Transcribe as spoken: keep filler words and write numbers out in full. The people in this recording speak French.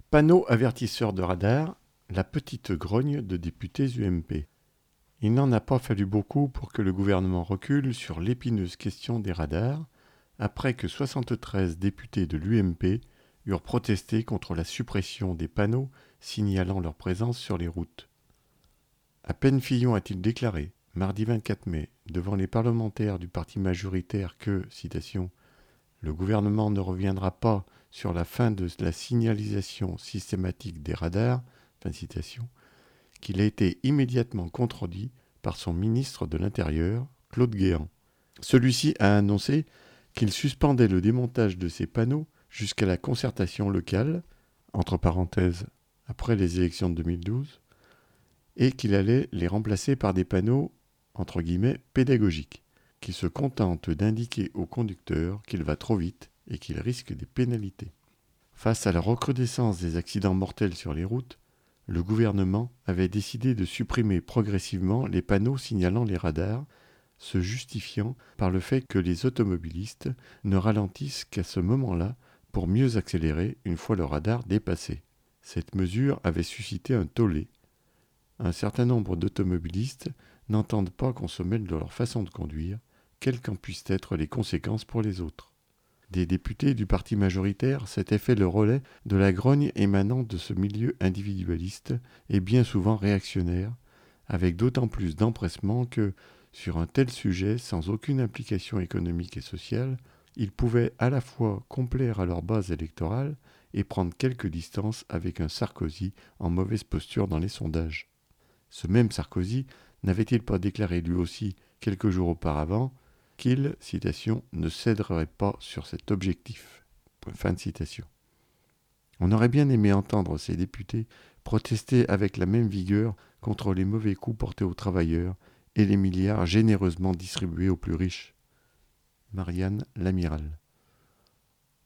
Panneau avertisseur de radar, la petite grogne de députés U M P. Il n'en a pas fallu beaucoup pour que le gouvernement recule sur l'épineuse question des radars, après que soixante-treize députés de l'U M P eurent protesté contre la suppression des panneaux signalant leur présence sur les routes. À peine Fillon a-t-il déclaré, mardi vingt-quatre mai, devant les parlementaires du parti majoritaire que, citation, « le gouvernement ne reviendra pas sur la fin de la signalisation systématique des radars », fin de citation, qu'il a été immédiatement contredit par son ministre de l'Intérieur, Claude Guéant. Celui-ci a annoncé qu'il suspendait le démontage de ces panneaux jusqu'à la concertation locale, entre parenthèses, après les élections de deux mille douze, et qu'il allait les remplacer par des panneaux, entre guillemets, pédagogiques, qui se contentent d'indiquer au conducteur qu'il va trop vite et qu'il risque des pénalités. Face à la recrudescence des accidents mortels sur les routes, le gouvernement avait décidé de supprimer progressivement les panneaux signalant les radars, se justifiant par le fait que les automobilistes ne ralentissent qu'à ce moment-là pour mieux accélérer une fois le radar dépassé. Cette mesure avait suscité un tollé. Un certain nombre d'automobilistes n'entendent pas qu'on se mêle de leur façon de conduire, quelles qu'en puissent être les conséquences pour les autres. Des députés du parti majoritaire s'étaient fait le relais de la grogne émanant de ce milieu individualiste et bien souvent réactionnaire, avec d'autant plus d'empressement que, sur un tel sujet sans aucune implication économique et sociale, ils pouvaient à la fois complaire à leur base électorale et prendre quelques distances avec un Sarkozy en mauvaise posture dans les sondages. Ce même Sarkozy n'avait-il pas déclaré lui aussi, quelques jours auparavant, qu'il, citation, ne céderait pas sur cet objectif. Fin de citation. On aurait bien aimé entendre ces députés protester avec la même vigueur contre les mauvais coups portés aux travailleurs et les milliards généreusement distribués aux plus riches. Marianne Lamiral.